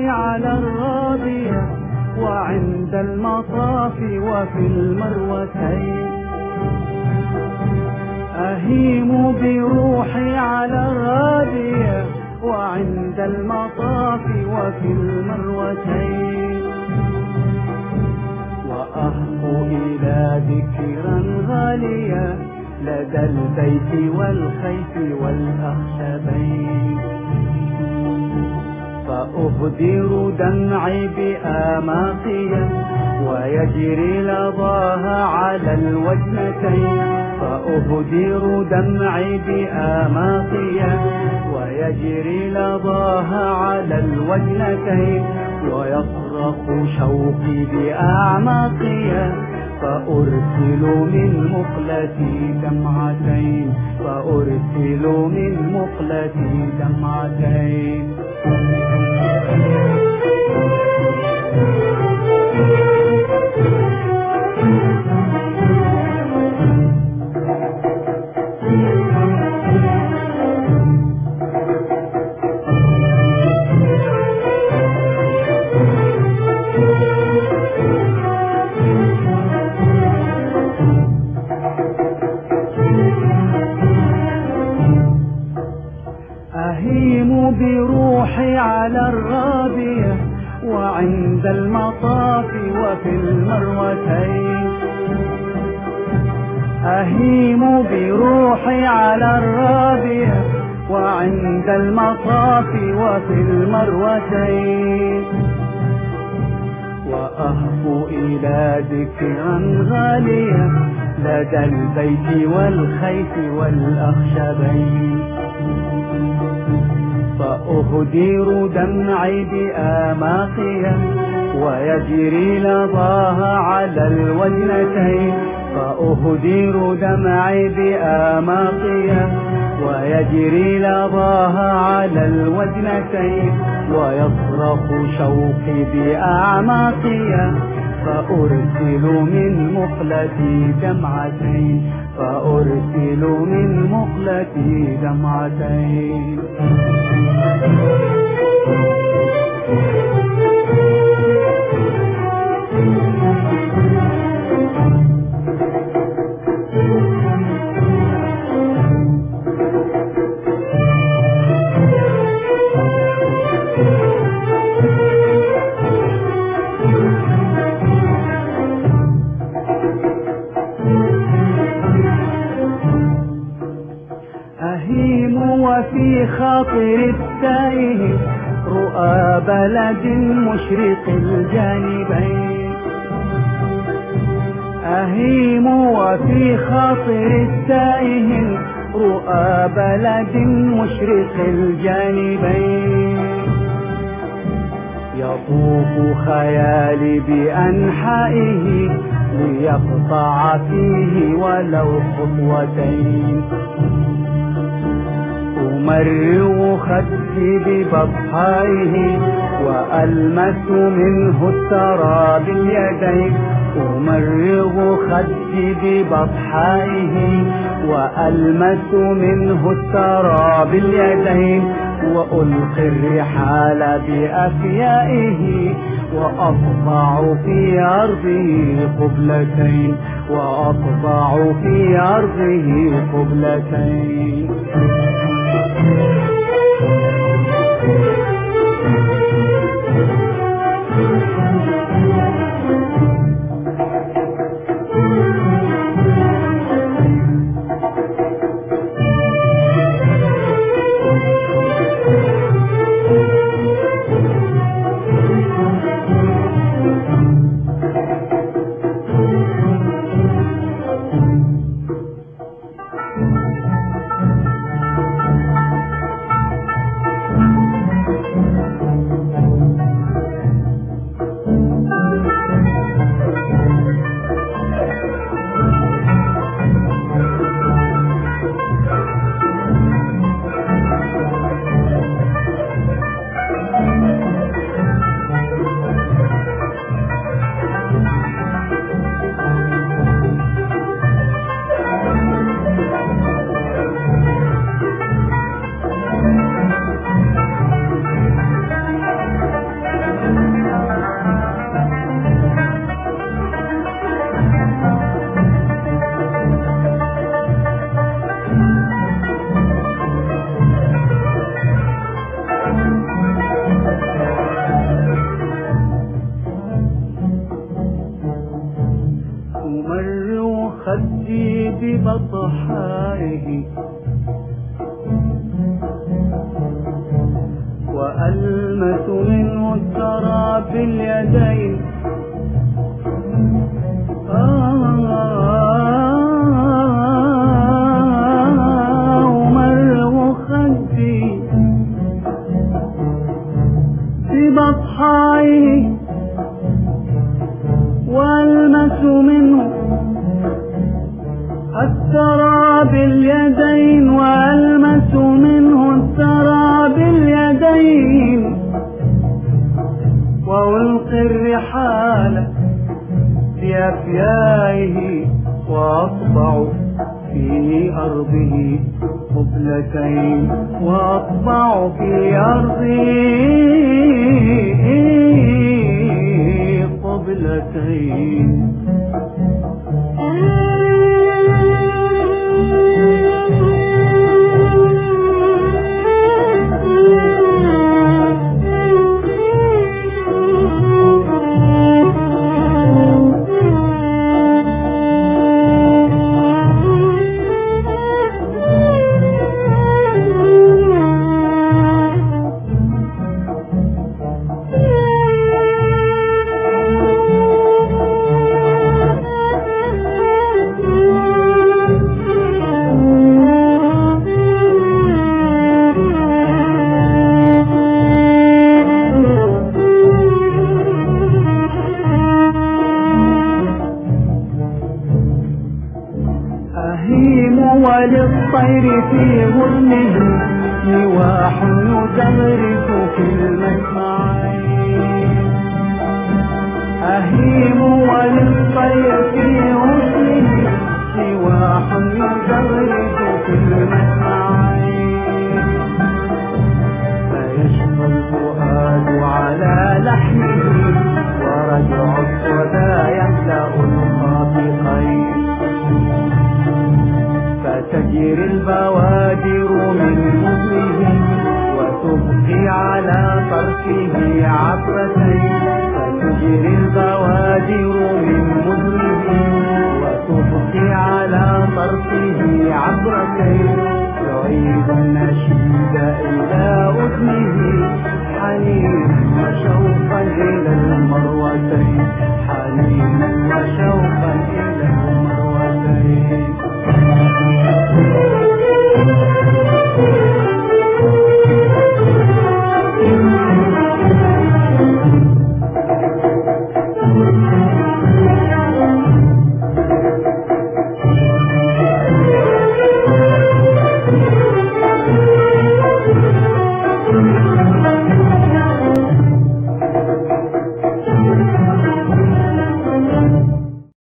على الرابية وعند المطاف وفي المروتين. أهيم بروحي على الرابية وعند المطاف وفي المروتين. وأهفو إلى ذكرا غالية لدى البيت والخيف والأخشبين. فأهدر دمعي بآماقية ويجري لظاها على الوجنتين. فأهدر دمعي بآماقية ويجري لظاها على الوجنتين. ويصرخ شوقي بأعماقية فأرسل من مقلتي دمعتين. فأرسل من مقلتي دمعتين. أهيم بروحي على الرابية وعند المطاف وفي المروتين. أهيم بروحي على الرابية وعند المطاف وفي المروتين. وأهفو إلى ذكرا غالية لدى البيت والخيف والأخشبين. فأهدر دمعي بآماقية ويجري لظاها على الوجنتين. فأهدر دمعي بآماقية ويجري لظاها على الوجنتين. ويصرخ شوقي بأعماقية فأرسل من مقلتي دمعتين. فأرسل من مقلتي دمعتين. أهيم وفي خاطر التائه رؤى بلد مشرق الجانبين. أهيم وفي خاطر التائه رؤى بلد مشرق الجانبين. يطوف خيالي بأنحائه ليقطع فيه ولو خطوتين. أمرغ خدي ببطحائه وألمس منه الثرى باليدين. أمرغ خدي ببطحائه وألمس منه الثرى باليدين. وألقي الرحال بأفيائه وأطبع في أرضه قبلتين. وأطبع في أرضه قبلتين. ببطحائه وألمس منه الثرى باليدين ومرغ خدي ببطحائه وألمس منه الثرى باليدين وألمس منه الثرى باليدين وألقي الرحال بأفيائه وأطبع في أرضه قبلتين وأطبع في أرضه قبلتين وللطير في غرمه نواح يدرس في المسمعين أهيم وللطير في غرمه نواح يدرس في المسمعين فيشفى الفؤاد على لحمه ورجع الصدى يملأ الخاطقين فتجري البوادر من حزنه وتبقي على طرفه عبرتين